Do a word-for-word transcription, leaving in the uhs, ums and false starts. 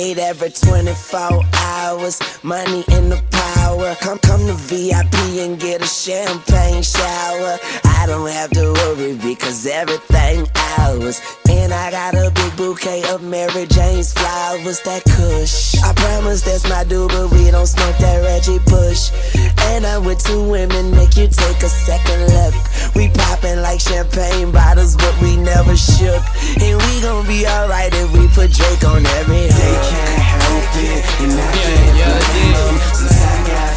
eight every twenty-four hours. Money in the power. Come, come to V I P and get a champagne shower. I don't have to worry because everything ours. And I got a big bouquet of Mary Jane's flowers. That Kush, I promise that's my dude, but we don't smoke that Reggie Bush. And I'm with two women, make you take a second look. We poppin' like champagne bottles, but we never shook. And we gon' be alright if we put Drake on every hook. They can't help it, and I can't blame them. Since I got